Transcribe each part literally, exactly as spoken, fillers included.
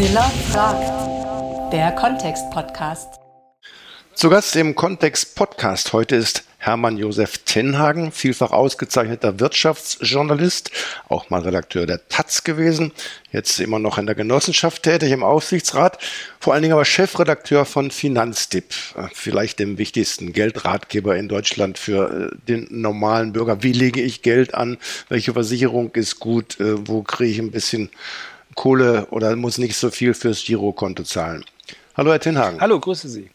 Mozilla fragt, der Kontext-Podcast. Zu Gast im Kontext-Podcast heute ist Hermann Josef Tenhagen, vielfach ausgezeichneter Wirtschaftsjournalist, auch mal Redakteur der Taz gewesen, jetzt immer noch in der Genossenschaft tätig, im Aufsichtsrat, vor allen Dingen aber Chefredakteur von Finanztipp, vielleicht dem wichtigsten Geldratgeber in Deutschland für den normalen Bürger. Wie lege ich Geld an? Welche Versicherung ist gut? Wo kriege ich ein bisschen Kohle oder muss nicht so viel fürs Girokonto zahlen? Hallo Herr Tenhagen. Hallo, grüße Sie.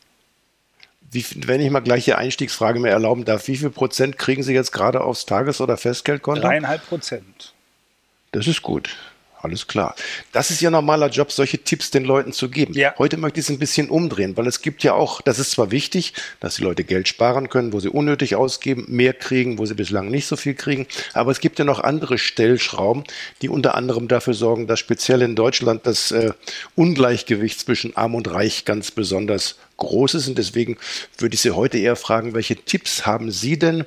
Wie, wenn ich mal gleich die Einstiegsfrage mir erlauben darf, wie viel Prozent kriegen Sie jetzt gerade aufs Tages- oder Festgeldkonto? Dreieinhalb Prozent. Das ist gut. Alles klar. Das ist Ihr normaler Job, solche Tipps den Leuten zu geben. Ja. Heute möchte ich es ein bisschen umdrehen, weil es gibt ja auch, das ist zwar wichtig, dass die Leute Geld sparen können, wo sie unnötig ausgeben, mehr kriegen, wo sie bislang nicht so viel kriegen, aber es gibt ja noch andere Stellschrauben, die unter anderem dafür sorgen, dass speziell in Deutschland das äh, Ungleichgewicht zwischen Arm und Reich ganz besonders groß ist. Und deswegen würde ich Sie heute eher fragen, welche Tipps haben Sie denn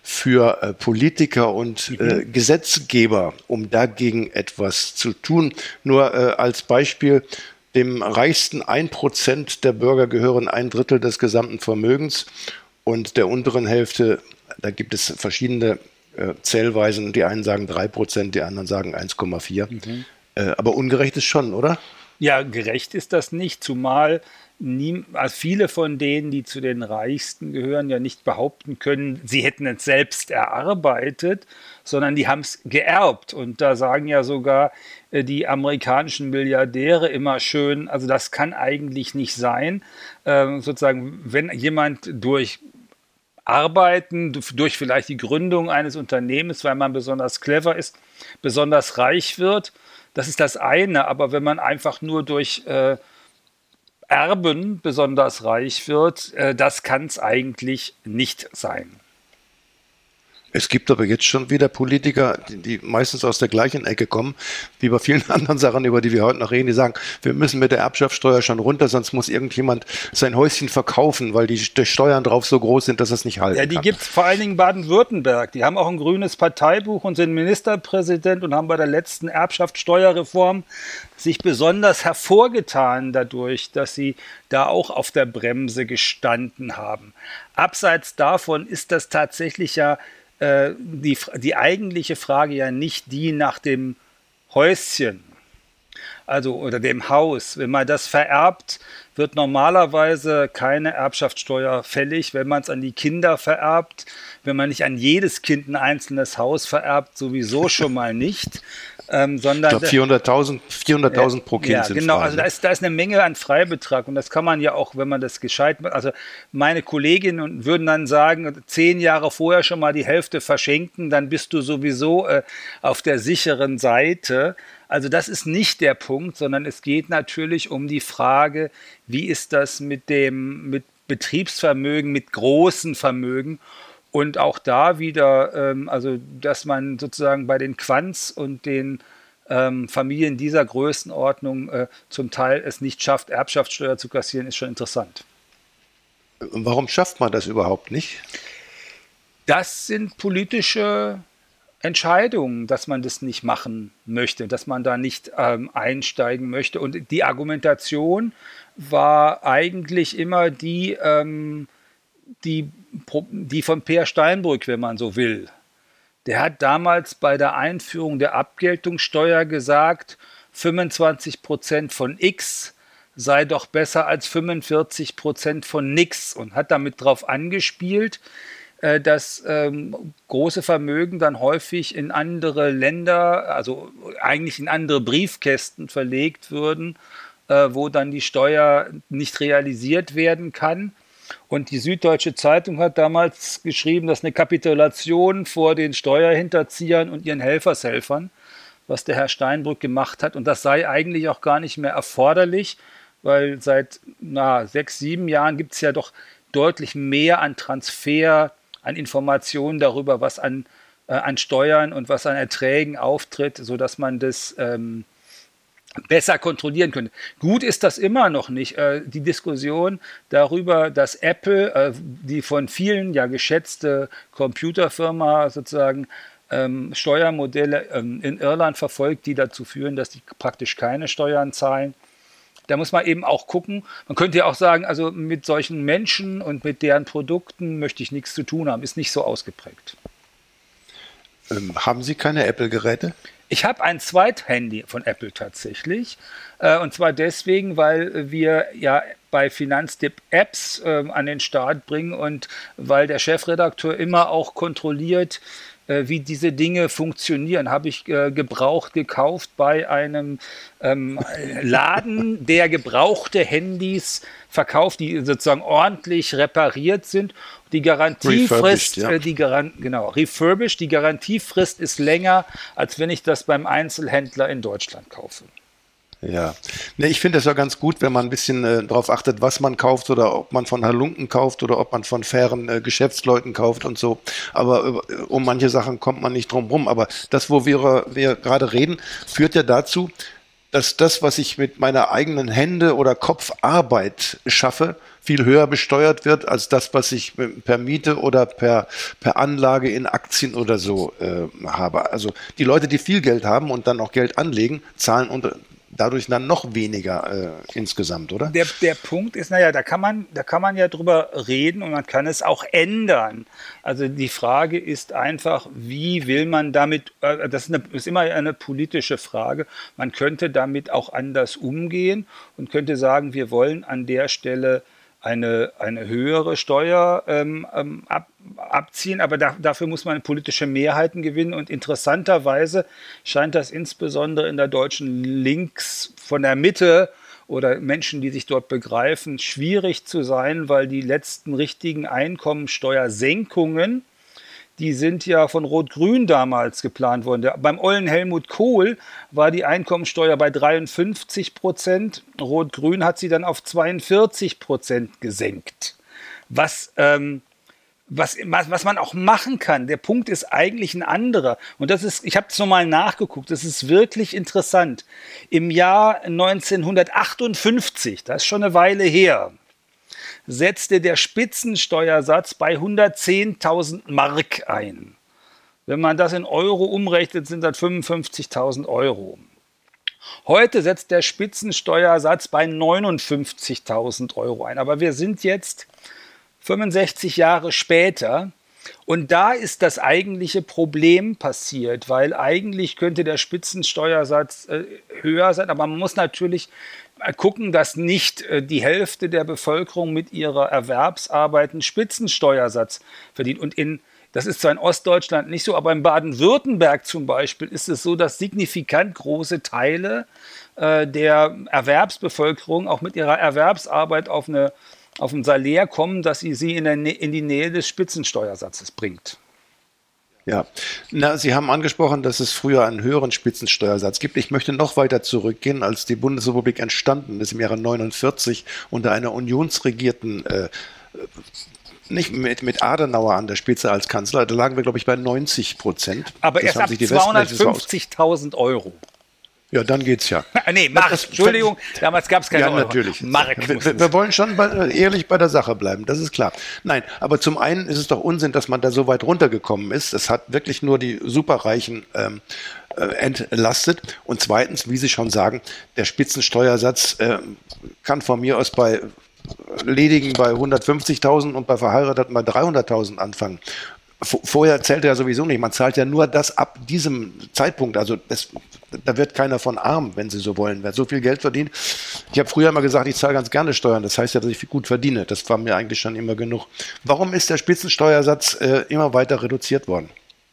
für äh, Politiker und äh, Gesetzgeber, um dagegen etwas zu tun? Nur äh, als Beispiel, dem reichsten ein Prozent der Bürger gehören ein Drittel des gesamten Vermögens und der unteren Hälfte, da gibt es verschiedene äh, Zählweisen. Die einen sagen drei Prozent, die anderen sagen eins Komma vier. Mhm. Äh, aber ungerecht ist schon, oder? Ja, gerecht ist das nicht, zumal nie, also viele von denen, die zu den Reichsten gehören, ja nicht behaupten können, sie hätten es selbst erarbeitet, sondern die haben es geerbt. Und da sagen ja sogar äh, die amerikanischen Milliardäre immer schön, also das kann eigentlich nicht sein. Ähm, sozusagen, wenn jemand durch Arbeiten, durch vielleicht die Gründung eines Unternehmens, weil man besonders clever ist, besonders reich wird, das ist das eine. Aber wenn man einfach nur durch äh, Erben besonders reich wird, äh, das kann es eigentlich nicht sein. Es gibt aber jetzt schon wieder Politiker, die, die meistens aus der gleichen Ecke kommen, wie bei vielen anderen Sachen, über die wir heute noch reden, die sagen, wir müssen mit der Erbschaftssteuer schon runter, sonst muss irgendjemand sein Häuschen verkaufen, weil die Steuern drauf so groß sind, dass es nicht halten kann. Ja, die kann. gibt es vor allen Dingen Baden-Württemberg. Die haben auch ein grünes Parteibuch und sind Ministerpräsident und haben bei der letzten Erbschaftssteuerreform sich besonders hervorgetan dadurch, dass sie da auch auf der Bremse gestanden haben. Abseits davon ist das tatsächlich ja Die, die eigentliche Frage ja nicht die nach dem Häuschen, also oder dem Haus. Wenn man das vererbt, wird normalerweise keine Erbschaftssteuer fällig. Wenn man es an die Kinder vererbt, wenn man nicht an jedes Kind ein einzelnes Haus vererbt, sowieso schon mal nicht. Ähm, sondern ich glaube vierhunderttausend vierhunderttausend pro Kind ja, sind genau, frei, also da ist, da ist eine Menge an Freibetrag und das kann man ja auch, wenn man das gescheit macht, also meine Kolleginnen würden dann sagen, zehn Jahre vorher schon mal die Hälfte verschenken, dann bist du sowieso äh, auf der sicheren Seite. Also das ist nicht der Punkt, sondern es geht natürlich um die Frage, wie ist das mit dem mit Betriebsvermögen, mit großen Vermögen. Und auch da wieder, ähm, also dass man sozusagen bei den Quants und den ähm, Familien dieser Größenordnung äh, zum Teil es nicht schafft, Erbschaftssteuer zu kassieren, ist schon interessant. Warum schafft man das überhaupt nicht? Das sind politische Entscheidungen, dass man das nicht machen möchte, dass man da nicht ähm, einsteigen möchte. Und die Argumentation war eigentlich immer die, ähm, die, die von Peer Steinbrück, wenn man so will. Der hat damals bei der Einführung der Abgeltungssteuer gesagt, fünfundzwanzig Prozent von X sei doch besser als fünfundvierzig Prozent von nix und hat damit darauf angespielt, dass ähm, große Vermögen dann häufig in andere Länder, also eigentlich in andere Briefkästen verlegt würden, äh, wo dann die Steuer nicht realisiert werden kann. Und die Süddeutsche Zeitung hat damals geschrieben, dass eine Kapitulation vor den Steuerhinterziehern und ihren Helfershelfern, was der Herr Steinbrück gemacht hat. Und das sei eigentlich auch gar nicht mehr erforderlich, weil seit na, sechs, sieben Jahren gibt es ja doch deutlich mehr an Transfer, an Informationen darüber, was an, äh, an Steuern und was an Erträgen auftritt, sodass man das ähm, besser kontrollieren könnte. Gut ist das immer noch nicht. Äh, die Diskussion darüber, dass Apple, äh, die von vielen ja geschätzte Computerfirma sozusagen, ähm, Steuermodelle ähm, in Irland verfolgt, die dazu führen, dass die praktisch keine Steuern zahlen. da muss man eben auch gucken. Man könnte ja auch sagen, also mit solchen Menschen und mit deren Produkten möchte ich nichts zu tun haben, ist nicht so ausgeprägt. Ähm, haben Sie keine Apple-Geräte? Ich habe ein Zweithandy von Apple tatsächlich. Äh, und zwar deswegen, weil wir ja bei Finanztipp Apps äh, an den Start bringen und weil der Chefredakteur immer auch kontrolliert, äh, wie diese Dinge funktionieren. Habe ich äh, gebraucht gekauft bei einem ähm, Laden, der gebrauchte Handys verkauft, die sozusagen ordentlich repariert sind. Die Garantiefrist, ja. äh, die Garan genau, refurbished, die Garantiefrist ist länger, als wenn ich das beim Einzelhändler in Deutschland kaufe. Ja, ne, ich finde es ja ganz gut, wenn man ein bisschen äh, darauf achtet, was man kauft oder ob man von Halunken kauft oder ob man von fairen äh, Geschäftsleuten kauft und so. Aber äh, um manche Sachen kommt man nicht drum rum. Aber das, wo wir, wir gerade reden, führt ja dazu, dass das, was ich mit meiner eigenen Hände- oder Kopfarbeit schaffe, viel höher besteuert wird als das, was ich per Miete oder per, per Anlage in Aktien oder so äh, habe. Also die Leute, die viel Geld haben und dann auch Geld anlegen, zahlen unter, dadurch dann noch weniger äh, insgesamt, oder? Der, der Punkt ist, naja, da kann man, da kann man ja drüber reden und man kann es auch ändern. Also die Frage ist einfach, wie will man damit, äh, das ist, eine, ist immer eine politische Frage, man könnte damit auch anders umgehen und könnte sagen, wir wollen an der Stelle eine, eine höhere Steuer ähm, ab, abziehen, aber da, dafür muss man politische Mehrheiten gewinnen und interessanterweise scheint das insbesondere in der deutschen Links von der Mitte oder Menschen, die sich dort begreifen, schwierig zu sein, weil die letzten richtigen Einkommensteuersenkungen, die sind ja von Rot-Grün damals geplant worden. Der, beim ollen Helmut Kohl war die Einkommensteuer bei dreiundfünfzig Prozent. Rot-Grün hat sie dann auf zweiundvierzig Prozent gesenkt. Was, ähm, was, was man auch machen kann. Der Punkt ist eigentlich ein anderer. Und das ist, ich habe es nochmal nachgeguckt, das ist wirklich interessant. Im Jahr neunzehnhundertachtundfünfzig, das ist schon eine Weile her, setzte der Spitzensteuersatz bei hundertzehntausend Mark ein. Wenn man das in Euro umrechnet, sind das fünfundfünfzigtausend Euro. Heute setzt der Spitzensteuersatz bei neunundfünfzigtausend Euro ein. Aber wir sind jetzt fünfundsechzig Jahre später und da ist das eigentliche Problem passiert, weil eigentlich könnte der Spitzensteuersatz äh, höher sein, aber man muss natürlich gucken, dass nicht äh, die Hälfte der Bevölkerung mit ihrer Erwerbsarbeit einen Spitzensteuersatz verdient. Und in, das ist zwar in Ostdeutschland nicht so, aber in Baden-Württemberg zum Beispiel ist es so, dass signifikant große Teile äh, der Erwerbsbevölkerung auch mit ihrer Erwerbsarbeit auf, eine, auf ein Salär kommen, dass sie sie in, der, in die Nähe des Spitzensteuersatzes bringt. Ja, na, Sie haben angesprochen, dass es früher einen höheren Spitzensteuersatz gibt. Ich möchte noch weiter zurückgehen, als die Bundesrepublik entstanden ist im Jahre neunundvierzig unter einer unionsregierten, äh, nicht mit, mit Adenauer an der Spitze als Kanzler, da lagen wir, glaube ich, bei neunzig Prozent. Aber das erst ab zweihundertfünfzigtausend Euro. Ja, dann geht's ja. nee, Mark, das, Entschuldigung, damals gab es keine ja, Euro. Natürlich. Mark. Wir, wir wollen schon bei, ehrlich bei der Sache bleiben, das ist klar. Nein, aber zum einen ist es doch Unsinn, dass man da so weit runtergekommen ist. Es hat wirklich nur die Superreichen ähm, äh, entlastet. Und zweitens, wie Sie schon sagen, der Spitzensteuersatz äh, kann von mir aus bei Ledigen bei hundertfünfzigtausend und bei Verheirateten bei dreihunderttausend anfangen. Vorher zählt er ja sowieso nicht. Man zahlt ja nur das ab diesem Zeitpunkt. Also das, da wird keiner von arm, wenn Sie so wollen. Wer so viel Geld verdient. Ich habe früher immer gesagt, ich zahle ganz gerne Steuern. Das heißt ja, dass ich gut verdiene. Das war mir eigentlich schon immer genug. Warum ist der Spitzensteuersatz äh, immer weiter reduziert worden?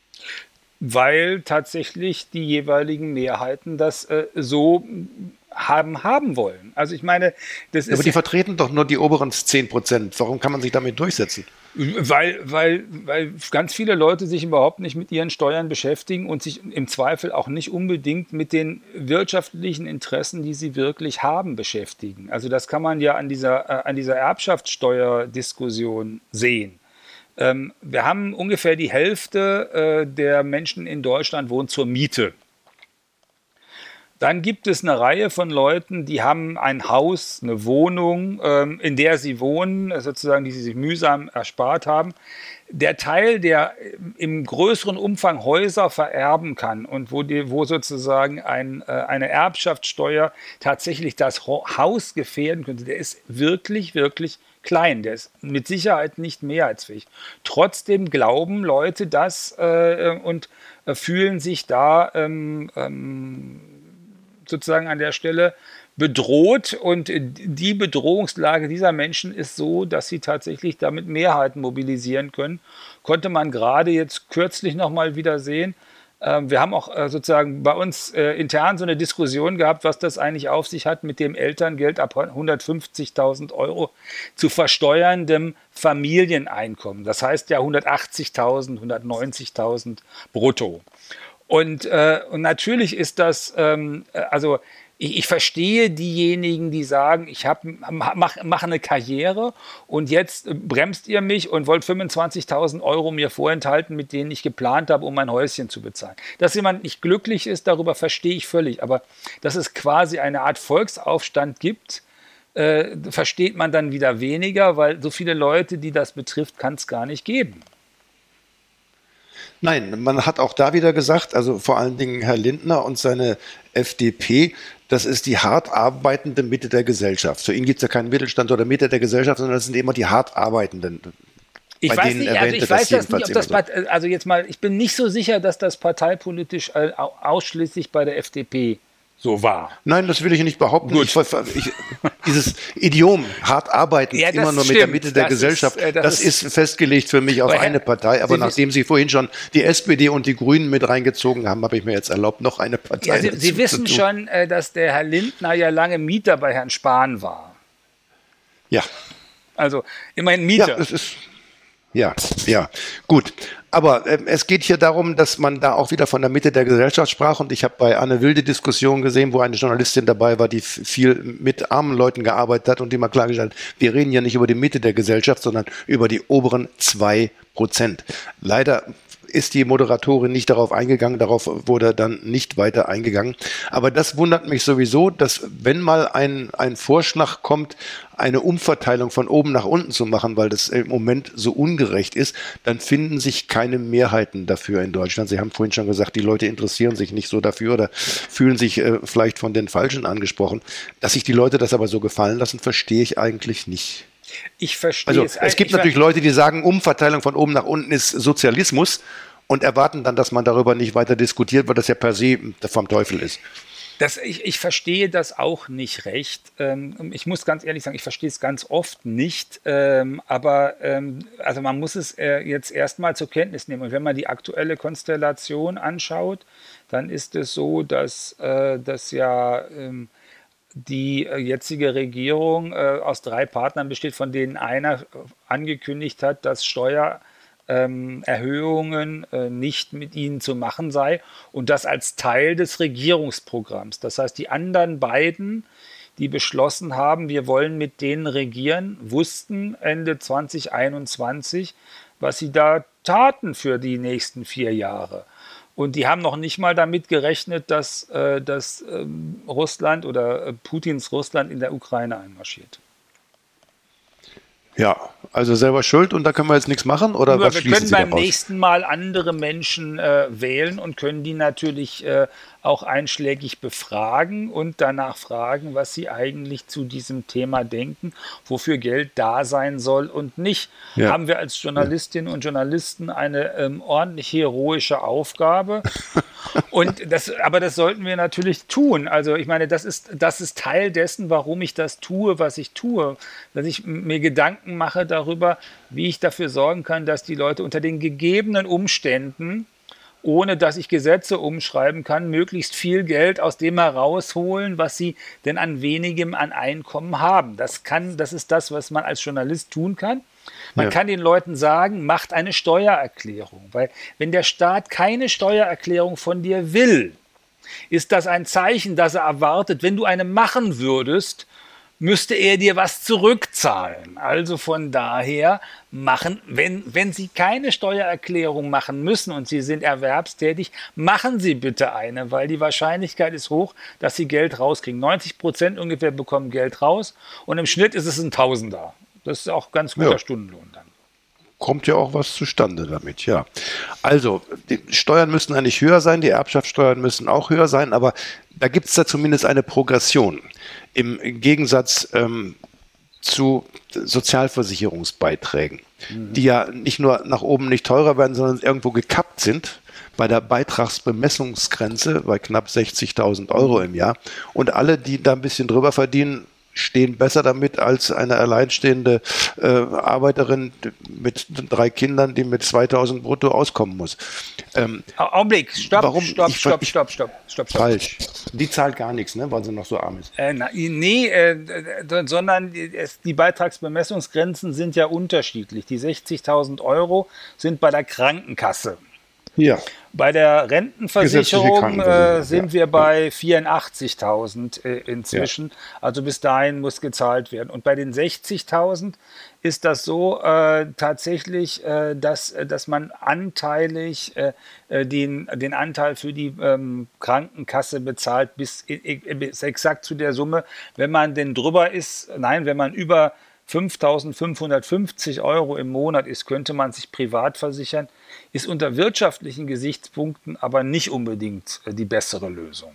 Weil tatsächlich die jeweiligen Mehrheiten das äh, so haben haben wollen. Also ich meine, das ist... Aber die vertreten doch nur die oberen zehn Prozent. Warum kann man sich damit durchsetzen? Weil, weil, weil ganz viele Leute sich überhaupt nicht mit ihren Steuern beschäftigen und sich im Zweifel auch nicht unbedingt mit den wirtschaftlichen Interessen, die sie wirklich haben, beschäftigen. Also das kann man ja an dieser, äh, an dieser Erbschaftssteuerdiskussion sehen. Ähm, wir haben ungefähr die Hälfte äh, der Menschen in Deutschland wohnt zur Miete. Dann gibt es eine Reihe von Leuten, die haben ein Haus, eine Wohnung, ähm, in der sie wohnen, sozusagen, die sie sich mühsam erspart haben. Der Teil, der im größeren Umfang Häuser vererben kann und wo, die, wo sozusagen ein, äh, eine Erbschaftssteuer tatsächlich das Ho- Haus gefährden könnte, der ist wirklich, wirklich klein. Der ist mit Sicherheit nicht mehrheitsfähig. Trotzdem glauben Leute das äh, und äh, fühlen sich da ähm, ähm, sozusagen an der Stelle bedroht, und die Bedrohungslage dieser Menschen ist so, dass sie tatsächlich damit Mehrheiten mobilisieren können. Konnte man gerade jetzt kürzlich noch mal wieder sehen. Ähm, wir haben auch äh, sozusagen bei uns äh, intern so eine Diskussion gehabt, was das eigentlich auf sich hat mit dem Elterngeld ab hundertfünfzigtausend Euro zu versteuerndem Familieneinkommen. Das heißt ja hundertachtzigtausend, hundertneunzigtausend brutto. Und, äh, und natürlich ist das, ähm, also ich, ich verstehe diejenigen, die sagen, ich mache mach eine Karriere und jetzt bremst ihr mich und wollt fünfundzwanzigtausend Euro mir vorenthalten, mit denen ich geplant habe, um mein Häuschen zu bezahlen. Dass jemand nicht glücklich ist, darüber verstehe ich völlig. Aber dass es quasi eine Art Volksaufstand gibt, äh, versteht man dann wieder weniger, weil so viele Leute, die das betrifft, kann es gar nicht geben. Nein, man hat auch da wieder gesagt, also vor allen Dingen Herr Lindner und seine F D P, das ist die hart arbeitende Mitte der Gesellschaft. Für ihn gibt es ja keinen Mittelstand oder Mitte der Gesellschaft, sondern das sind immer die hart arbeitenden. Ich Bei weiß denen nicht, also erwähnte ich weiß das das nicht, ob das, jedenfalls Part- also jetzt mal, ich bin nicht so sicher, dass das parteipolitisch äh, au- ausschließlich bei der F D P so war. Nein, das will ich nicht behaupten. Gut. Ich, ich, dieses Idiom, hart arbeiten, Ja, das immer nur mit der stimmt. Mitte der Das Gesellschaft, ist, äh, das das ist, ist- festgelegt für mich auf Weil, eine Partei. Aber Sie nachdem Sie vorhin schon die S P D und die Grünen mit reingezogen haben, habe ich mir jetzt erlaubt, noch eine Partei Ja, Sie, dazu Sie wissen zu tun. schon, äh, dass der Herr Lindner ja lange Mieter bei Herrn Spahn war. Ja, Also immerhin ja, Mieter. es ist, ja, ja, gut. Aber äh, es geht hier darum, dass man da auch wieder von der Mitte der Gesellschaft sprach. Und ich habe bei Anne Wilde Diskussionen gesehen, wo eine Journalistin dabei war, die f- viel mit armen Leuten gearbeitet hat und die mal klargestellt hat, wir reden ja nicht über die Mitte der Gesellschaft, sondern über die oberen zwei Prozent. Leider ist die Moderatorin nicht darauf eingegangen, darauf wurde dann nicht weiter eingegangen. Aber das wundert mich sowieso, dass wenn mal ein, ein Vorschlag kommt, eine Umverteilung von oben nach unten zu machen, weil das im Moment so ungerecht ist, dann finden sich keine Mehrheiten dafür in Deutschland. Sie haben vorhin schon gesagt, die Leute interessieren sich nicht so dafür oder fühlen sich äh, vielleicht von den Falschen angesprochen. Dass sich die Leute das aber so gefallen lassen, verstehe ich eigentlich nicht. Ich verstehe Also es. es gibt ich, natürlich Leute, die sagen, Umverteilung von oben nach unten ist Sozialismus und erwarten dann, dass man darüber nicht weiter diskutiert, weil das ja per se vom Teufel ist. Das, ich, ich verstehe das auch nicht recht. Ähm, ich muss ganz ehrlich sagen, ich verstehe es ganz oft nicht. Ähm, aber ähm, also man muss es äh, jetzt erstmal zur Kenntnis nehmen. Und wenn man die aktuelle Konstellation anschaut, dann ist es so, dass, äh, dass ja ähm, die äh, jetzige Regierung äh, aus drei Partnern besteht, von denen einer äh, angekündigt hat, dass Steuer Ähm, Erhöhungen äh, nicht mit ihnen zu machen sei und das als Teil des Regierungsprogramms. Das heißt, die anderen beiden, die beschlossen haben, wir wollen mit denen regieren, wussten Ende zwanzig einundzwanzig, was sie da taten für die nächsten vier Jahre. Und die haben noch nicht mal damit gerechnet, dass, äh, dass ähm, Russland oder äh, Putins Russland in der Ukraine einmarschiert. Ja, also selber schuld und da können wir jetzt nichts machen? Oder Nur was wir schließen können Sie beim daraus? nächsten Mal andere Menschen äh, wählen und können die natürlich äh, auch einschlägig befragen und danach fragen, was sie eigentlich zu diesem Thema denken, wofür Geld da sein soll und nicht. Ja. Haben wir als Journalistinnen und Journalisten eine ähm, ordentlich heroische Aufgabe. Und das, aber das sollten wir natürlich tun. Also ich meine, das ist, das ist Teil dessen, warum ich das tue, was ich tue. Dass ich mir Gedanken mache darüber, wie ich dafür sorgen kann, dass die Leute unter den gegebenen Umständen, ohne dass ich Gesetze umschreiben kann, möglichst viel Geld aus dem herausholen, was sie denn an wenigem an Einkommen haben. Das kann, das ist das, was man als Journalist tun kann. Man Ja. kann den Leuten sagen, macht eine Steuererklärung. Weil wenn der Staat keine Steuererklärung von dir will, ist das ein Zeichen, dass er erwartet, wenn du eine machen würdest, müsste er dir was zurückzahlen. Also von daher machen, wenn, wenn Sie keine Steuererklärung machen müssen und Sie sind erwerbstätig, machen Sie bitte eine, weil die Wahrscheinlichkeit ist hoch, dass Sie Geld rauskriegen. neunzig Prozent ungefähr bekommen Geld raus und im Schnitt ist es ein Tausender. Das ist auch ganz guter ja. Stundenlohn dann. Kommt ja auch was zustande damit, ja. Also, die Steuern müssen eigentlich höher sein, die Erbschaftssteuern müssen auch höher sein, aber da gibt es da zumindest eine Progression im Gegensatz ähm, zu Sozialversicherungsbeiträgen, mhm. die ja nicht nur nach oben nicht teurer werden, sondern irgendwo gekappt sind bei der Beitragsbemessungsgrenze bei knapp sechzigtausend Euro im Jahr. Und alle, die da ein bisschen drüber verdienen, stehen besser damit als eine alleinstehende äh, Arbeiterin mit drei Kindern, die mit zweitausend brutto auskommen muss. Ähm, Augenblick, stopp, warum? stopp, Ich, stopp, ich, stopp, stopp, stopp, stopp. Falsch. Die zahlt gar nichts, ne, weil sie noch so arm ist. Äh, na, nee, äh, sondern die, die Beitragsbemessungsgrenzen sind ja unterschiedlich. Die sechzigtausend Euro sind bei der Krankenkasse. Ja. Bei der Rentenversicherung äh, sind ja. wir bei vierundachtzigtausend äh, inzwischen. Ja. Also bis dahin muss gezahlt werden. Und bei den sechzigtausend ist das so äh, tatsächlich, äh, dass, dass man anteilig äh, den, den Anteil für die ähm, Krankenkasse bezahlt bis, bis exakt zu der Summe. Wenn man denn drüber ist, nein, wenn man über fünftausendfünfhundertfünfzig Euro im Monat ist, könnte man sich privat versichern, ist unter wirtschaftlichen Gesichtspunkten aber nicht unbedingt die bessere Lösung.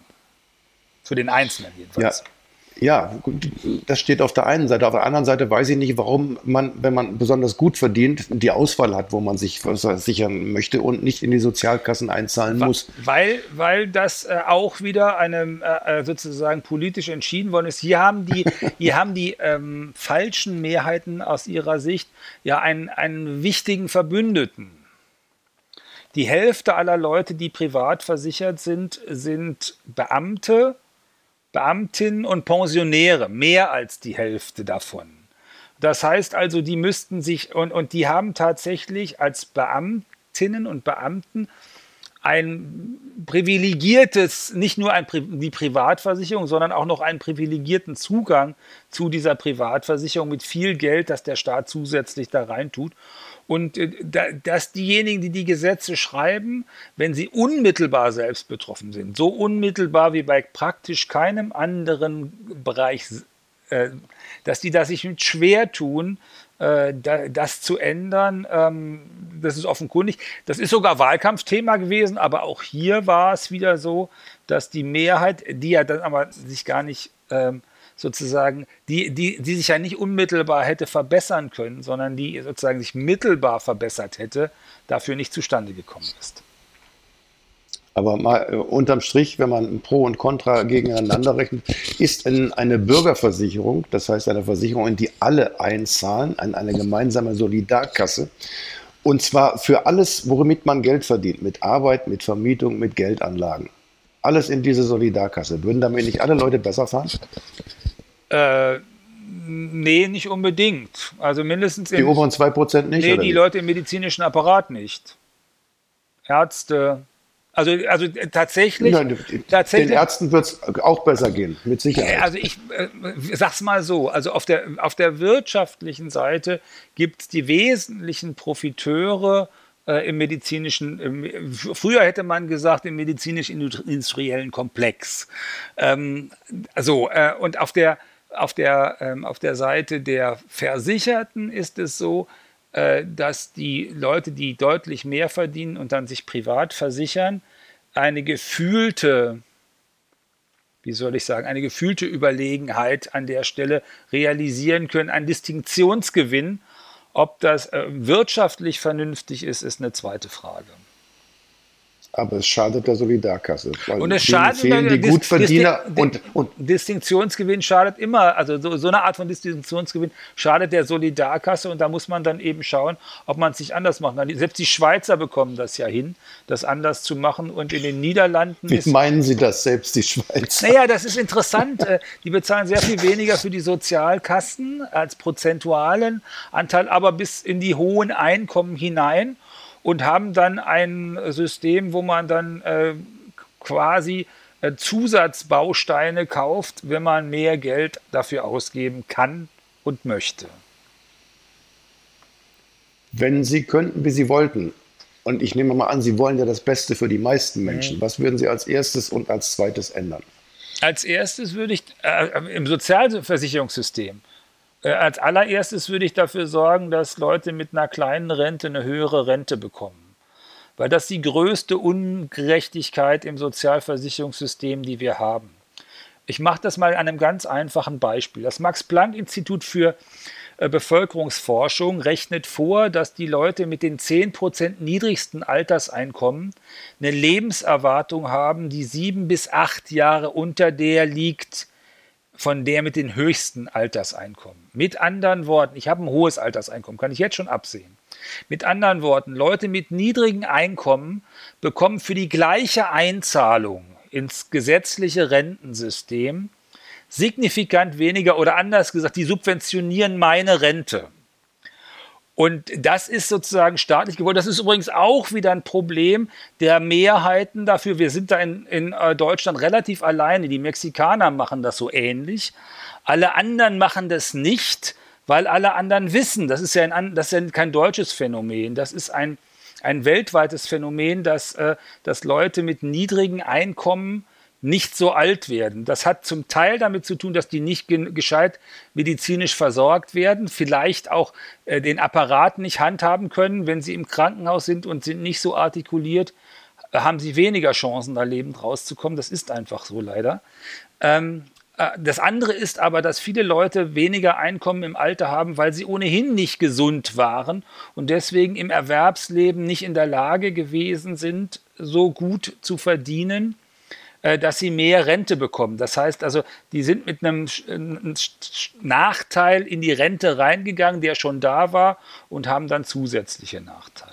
Für den Einzelnen jedenfalls. Ja. Ja, das steht auf der einen Seite. Auf der anderen Seite weiß ich nicht, warum man, wenn man besonders gut verdient, die Auswahl hat, wo man sich versichern möchte und nicht in die Sozialkassen einzahlen muss. Weil, weil das äh, auch wieder eine äh, sozusagen politisch entschieden worden ist. Hier haben die, hier haben die ähm, falschen Mehrheiten aus ihrer Sicht ja einen, einen wichtigen Verbündeten. Die Hälfte aller Leute, die privat versichert sind, sind Beamte, Beamtinnen und Pensionäre, mehr als die Hälfte davon. Das heißt also, die müssten sich, und, und die haben tatsächlich als Beamtinnen und Beamten ein privilegiertes, nicht nur ein, die Privatversicherung, sondern auch noch einen privilegierten Zugang zu dieser Privatversicherung mit viel Geld, das der Staat zusätzlich da reintut. Und dass diejenigen, die die Gesetze schreiben, wenn sie unmittelbar selbst betroffen sind, so unmittelbar wie bei praktisch keinem anderen Bereich, dass die das sich schwer tun, das zu ändern, das ist offenkundig. Das ist sogar Wahlkampfthema gewesen, aber auch hier war es wieder so, dass die Mehrheit, die ja dann aber sich gar nicht sozusagen, die, die, die sich ja nicht unmittelbar hätte verbessern können, sondern die sozusagen sich mittelbar verbessert hätte, dafür nicht zustande gekommen ist. Aber mal äh, unterm Strich, wenn man Pro und Contra gegeneinander rechnet, ist in eine Bürgerversicherung, das heißt eine Versicherung, in die alle einzahlen, an eine gemeinsame Solidarkasse, und zwar für alles, womit man Geld verdient, mit Arbeit, mit Vermietung, mit Geldanlagen. Alles in diese Solidarkasse. Würden damit nicht alle Leute besser fahren? Äh, nee, nicht unbedingt. Also mindestens... Die im, oberen zwei Prozent nicht? Nee, oder die nicht? Leute im medizinischen Apparat nicht. Ärzte... Also, also tatsächlich, Nein, tatsächlich... Den Ärzten wird es auch besser gehen, mit Sicherheit. Also ich äh, sag's mal so, also auf der, auf der wirtschaftlichen Seite gibt es die wesentlichen Profiteure äh, im medizinischen, im, früher hätte man gesagt, im medizinisch-industriellen Komplex. Ähm, so, äh, und auf der, auf, der, ähm, auf der Seite der Versicherten ist es so, äh, dass die Leute, die deutlich mehr verdienen und dann sich privat versichern, eine gefühlte, wie soll ich sagen, eine gefühlte Überlegenheit an der Stelle realisieren können, ein Distinktionsgewinn. Ob das äh, wirtschaftlich vernünftig ist, ist eine zweite Frage. Aber es schadet der Solidarkasse. Weil Und es denen schadet fehlen die Dis- Gutverdiener Dis- und, und Distinktionsgewinn schadet immer, also so, so eine Art von Distinktionsgewinn schadet der Solidarkasse, und da muss man dann eben schauen, ob man es nicht anders machen kann. Selbst die Schweizer bekommen das ja hin, das anders zu machen, und in den Niederlanden wie ist... meinen Sie das selbst, die Schweizer? Naja, das ist interessant. äh, Die bezahlen sehr viel weniger für die Sozialkassen als prozentualen Anteil, aber bis in die hohen Einkommen hinein, und haben dann ein System, wo man dann äh, quasi äh, Zusatzbausteine kauft, wenn man mehr Geld dafür ausgeben kann und möchte. Wenn Sie könnten, wie Sie wollten, und ich nehme mal an, Sie wollen ja das Beste für die meisten Menschen, mhm. was würden Sie als erstes und als zweites ändern? Als erstes würde ich äh, im Sozialversicherungssystem, äh, als allererstes würde ich dafür sorgen, dass Leute mit einer kleinen Rente eine höhere Rente bekommen. Weil das die größte Ungerechtigkeit im Sozialversicherungssystem, die wir haben. Ich mache das mal an einem ganz einfachen Beispiel. Das Max-Planck-Institut für äh, Bevölkerungsforschung rechnet vor, dass die Leute mit den zehn Prozent niedrigsten Alterseinkommen eine Lebenserwartung haben, die sieben bis acht Jahre unter der liegt, von der mit den höchsten Alterseinkommen. Mit anderen Worten, ich habe ein hohes Alterseinkommen, kann ich jetzt schon absehen. Mit anderen Worten, Leute mit niedrigen Einkommen bekommen für die gleiche Einzahlung ins gesetzliche Rentensystem signifikant weniger, oder anders gesagt, die subventionieren meine Rente. Und das ist sozusagen staatlich gewollt. Das ist übrigens auch wieder ein Problem der Mehrheiten dafür. Wir sind da in, in Deutschland relativ alleine. Die Mexikaner machen das so ähnlich. Alle anderen machen das nicht, weil alle anderen wissen, das ist ja, ein, das ist ja kein deutsches Phänomen. Das ist ein, ein weltweites Phänomen, dass, äh, dass Leute mit niedrigen Einkommen nicht so alt werden. Das hat zum Teil damit zu tun, dass die nicht ge- gescheit medizinisch versorgt werden, vielleicht auch äh, den Apparat nicht handhaben können. Wenn sie im Krankenhaus sind und sind nicht so artikuliert, äh, haben sie weniger Chancen, da lebend rauszukommen. Das ist einfach so leider. Ähm, äh, das andere ist aber, dass viele Leute weniger Einkommen im Alter haben, weil sie ohnehin nicht gesund waren und deswegen im Erwerbsleben nicht in der Lage gewesen sind, so gut zu verdienen, dass sie mehr Rente bekommen. Das heißt also, die sind mit einem Nachteil in die Rente reingegangen, der schon da war, und haben dann zusätzliche Nachteile.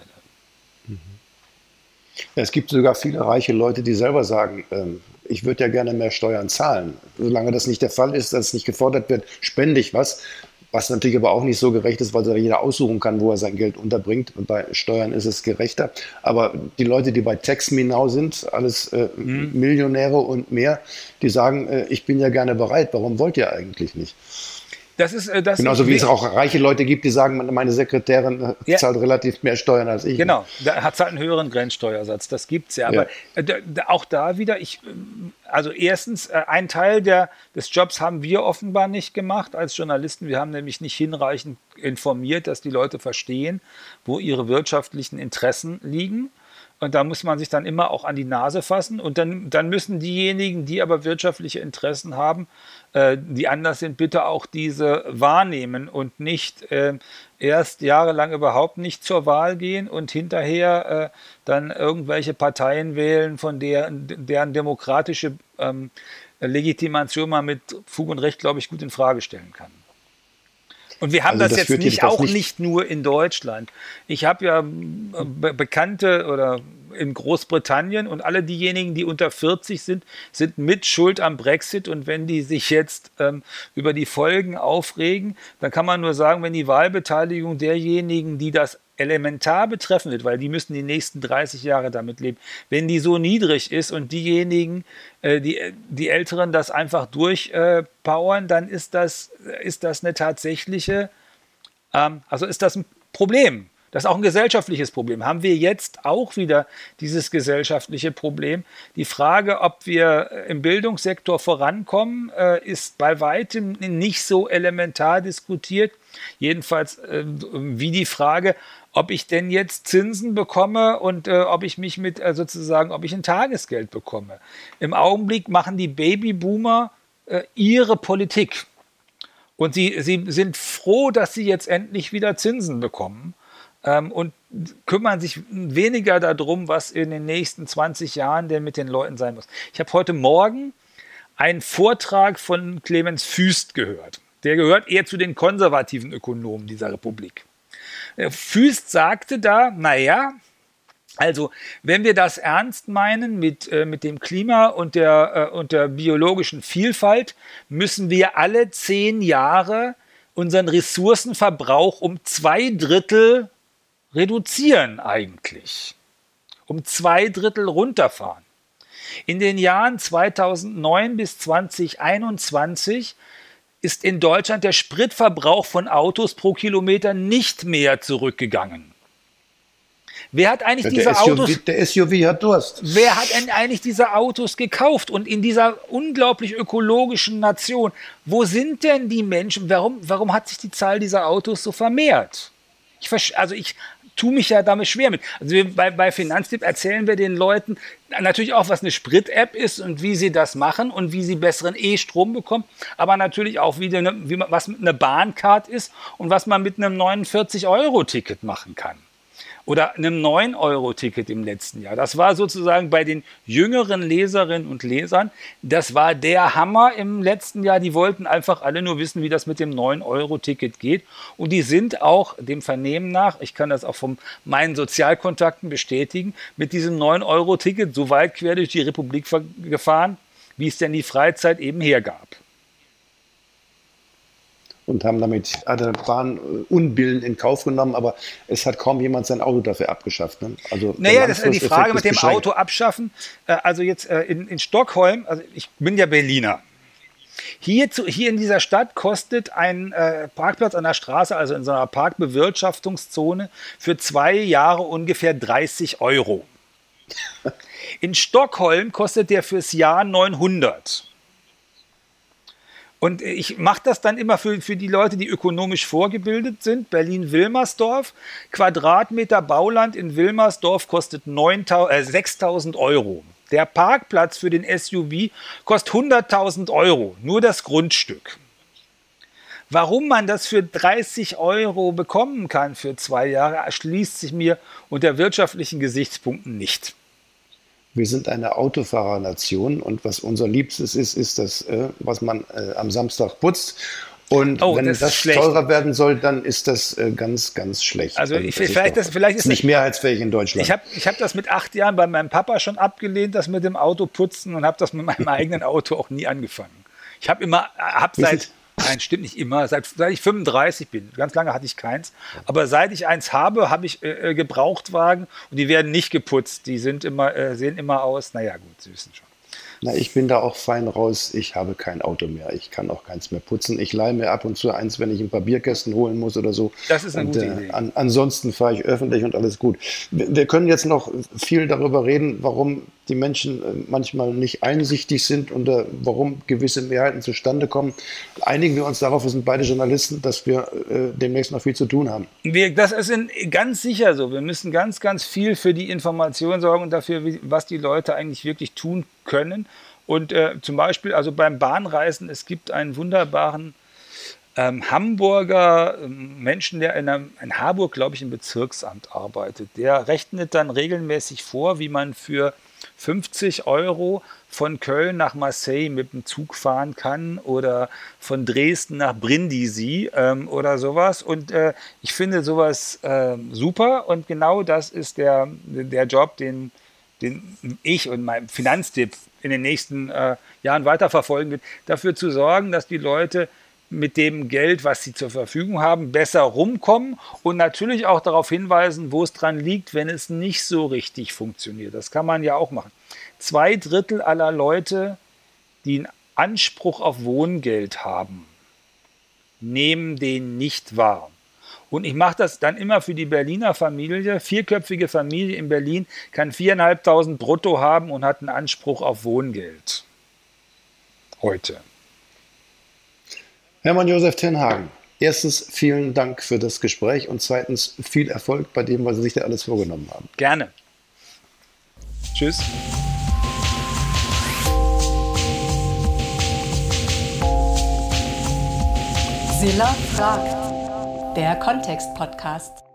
Ja, es gibt sogar viele reiche Leute, die selber sagen, ähm, ich würde ja gerne mehr Steuern zahlen. Solange das nicht der Fall ist, dass es nicht gefordert wird, spende ich was. Was natürlich aber auch nicht so gerecht ist, weil sich jeder aussuchen kann, wo er sein Geld unterbringt. Und bei Steuern ist es gerechter. Aber die Leute, die bei Tax Me Now sind, alles äh, mhm. Millionäre und mehr, die sagen, äh, ich bin ja gerne bereit. Warum wollt ihr eigentlich nicht? Das ist, äh, das Genauso wie es auch reiche Leute gibt, die sagen, meine Sekretärin äh, ja. zahlt relativ mehr Steuern als ich. Genau, da hat halt einen höheren Grenzsteuersatz, das gibt es ja. Aber ja. Äh, da, auch da wieder, ich, also erstens, äh, ein Teil der, des Jobs haben wir offenbar nicht gemacht als Journalisten. Wir haben nämlich nicht hinreichend informiert, dass die Leute verstehen, wo ihre wirtschaftlichen Interessen liegen. Und da muss man sich dann immer auch an die Nase fassen. Und dann, dann müssen diejenigen, die aber wirtschaftliche Interessen haben, äh, die anders sind, bitte auch diese wahrnehmen und nicht äh, erst jahrelang überhaupt nicht zur Wahl gehen und hinterher äh, dann irgendwelche Parteien wählen, von der, deren demokratische ähm, Legitimation man mit Fug und Recht, glaube ich, gut in Frage stellen kann. Und wir haben also das, das jetzt nicht, auch nicht, nicht nur in Deutschland. Ich habe ja Be- Bekannte oder in Großbritannien, und alle diejenigen, die unter vierzig sind, sind mit schuld am Brexit. Und wenn die sich jetzt ähm, über die Folgen aufregen, dann kann man nur sagen, wenn die Wahlbeteiligung derjenigen, die das elementar betreffen wird, weil die müssen die nächsten dreißig Jahre damit leben, wenn die so niedrig ist und diejenigen, äh, die, die Älteren das einfach durchpowern, äh, dann ist das, ist das eine tatsächliche, ähm, also ist das ein Problem. Das ist auch ein gesellschaftliches Problem. Haben wir jetzt auch wieder dieses gesellschaftliche Problem? Die Frage, ob wir im Bildungssektor vorankommen, äh, ist bei weitem nicht so elementar diskutiert. Jedenfalls äh, wie die Frage, ob ich denn jetzt Zinsen bekomme und äh, ob ich mich mit äh, sozusagen, ob ich ein Tagesgeld bekomme. Im Augenblick machen die Babyboomer äh, ihre Politik. Und sie, sie sind froh, dass sie jetzt endlich wieder Zinsen bekommen. Und kümmern sich weniger darum, was in den nächsten zwanzig Jahren denn mit den Leuten sein muss. Ich habe heute Morgen einen Vortrag von Clemens Fuest gehört. Der gehört eher zu den konservativen Ökonomen dieser Republik. Fuest sagte da, naja, also wenn wir das ernst meinen mit, äh, mit dem Klima und der, äh, und der biologischen Vielfalt, müssen wir alle zehn Jahre unseren Ressourcenverbrauch um zwei Drittel reduzieren eigentlich, um zwei Drittel runterfahren. In den Jahren zweitausendneun bis zweitausendeinundzwanzig ist in Deutschland der Spritverbrauch von Autos pro Kilometer nicht mehr zurückgegangen. Wer hat eigentlich Ja, diese der S U V, Autos? der S U V hat Durst. Wer hat denn eigentlich diese Autos gekauft? Und in dieser unglaublich ökologischen Nation, wo sind denn die Menschen? Warum, warum hat sich die Zahl dieser Autos so vermehrt? Ich, versch- also ich tue mich ja damit schwer mit. Also wir, bei, bei Finanztipp erzählen wir den Leuten natürlich auch, was eine Sprit-App ist und wie sie das machen und wie sie besseren E-Strom bekommen, aber natürlich auch, wie, eine, wie man, was eine Bahncard ist und was man mit einem neunundvierzig-Euro-Ticket machen kann. Oder einem neun-Euro-Ticket im letzten Jahr. Das war sozusagen bei den jüngeren Leserinnen und Lesern, das war der Hammer im letzten Jahr. Die wollten einfach alle nur wissen, wie das mit dem neun-Euro-Ticket geht. Und die sind auch dem Vernehmen nach, ich kann das auch von meinen Sozialkontakten bestätigen, mit diesem neun-Euro-Ticket so weit quer durch die Republik ver- gefahren, wie es denn die Freizeit eben hergab. Und haben damit alle Bahnunbillen in Kauf genommen, aber es hat kaum jemand sein Auto dafür abgeschafft. Ne? Also der Naja, das ist die Langfristeffekt Frage ist mit dem beschränkt. Auto abschaffen. Äh, Also jetzt äh, in, in Stockholm, also ich bin ja Berliner. Hier, zu, hier in dieser Stadt kostet ein äh, Parkplatz an der Straße, also in so einer Parkbewirtschaftungszone, für zwei Jahre ungefähr dreißig Euro. In Stockholm kostet der fürs Jahr neunhundert. Und ich mache das dann immer für, für die Leute, die ökonomisch vorgebildet sind. Berlin-Wilmersdorf, Quadratmeter Bauland in Wilmersdorf kostet neuntausend, äh, sechstausend Euro. Der Parkplatz für den S U V kostet hunderttausend Euro, nur das Grundstück. Warum man das für dreißig Euro bekommen kann für zwei Jahre, erschließt sich mir unter wirtschaftlichen Gesichtspunkten nicht. Wir sind eine Autofahrernation und was unser Liebstes ist, ist das, äh, was man äh, am Samstag putzt. Und Oh, wenn das das, ist schlecht. teurer werden soll, dann ist das äh, ganz, ganz schlecht. Also ich- das vielleicht doch- das- vielleicht ist nicht das- mehrheitsfähig in Deutschland. Ich habe ich hab das mit acht Jahren bei meinem Papa schon abgelehnt, das mit dem Auto putzen, und habe das mit meinem eigenen Auto auch nie angefangen. Ich habe immer, habe Wie seit, viel- nein, stimmt nicht immer, seit, seit ich fünfunddreißig bin, ganz lange hatte ich keins, aber seit ich eins habe, habe ich äh, Gebrauchtwagen und die werden nicht geputzt, die sind immer, äh, sehen immer aus, naja gut, Sie wissen schon. Na, ich bin da auch fein raus. Ich habe kein Auto mehr. Ich kann auch keins mehr putzen. Ich leihe mir ab und zu eins, wenn ich ein paar Bierkästen holen muss oder so. Das ist eine und, gute äh, Idee. An, ansonsten fahre ich öffentlich und alles gut. Wir, wir können jetzt noch viel darüber reden, warum die Menschen äh, manchmal nicht einsichtig sind und äh, warum gewisse Mehrheiten zustande kommen. Einigen wir uns darauf, wir sind beide Journalisten, dass wir äh, demnächst noch viel zu tun haben. Wir, das ist in, ganz sicher so. Wir müssen ganz, ganz viel für die Information sorgen und dafür, wie, was die Leute eigentlich wirklich tun können. Und äh, zum Beispiel, also beim Bahnreisen, es gibt einen wunderbaren ähm, Hamburger ähm, Menschen, der in, einem, in Harburg, glaube ich, im Bezirksamt arbeitet. Der rechnet dann regelmäßig vor, wie man für fünfzig Euro von Köln nach Marseille mit dem Zug fahren kann oder von Dresden nach Brindisi ähm, oder sowas. Und äh, ich finde sowas äh, super, und genau das ist der, der Job, den, den ich und mein Finanztipp in den nächsten äh, Jahren weiterverfolgen wird, dafür zu sorgen, dass die Leute mit dem Geld, was sie zur Verfügung haben, besser rumkommen und natürlich auch darauf hinweisen, wo es dran liegt, wenn es nicht so richtig funktioniert. Das kann man ja auch machen. Zwei Drittel aller Leute, die einen Anspruch auf Wohngeld haben, nehmen den nicht wahr. Und ich mache das dann immer für die Berliner Familie. Vierköpfige Familie in Berlin kann viertausendfünfhundert brutto haben und hat einen Anspruch auf Wohngeld. Heute. Hermann Josef ten Hagen, erstens vielen Dank für das Gespräch und zweitens viel Erfolg bei dem, was Sie sich da alles vorgenommen haben. Gerne. Tschüss. Silla fragt. Der Kontext-Podcast.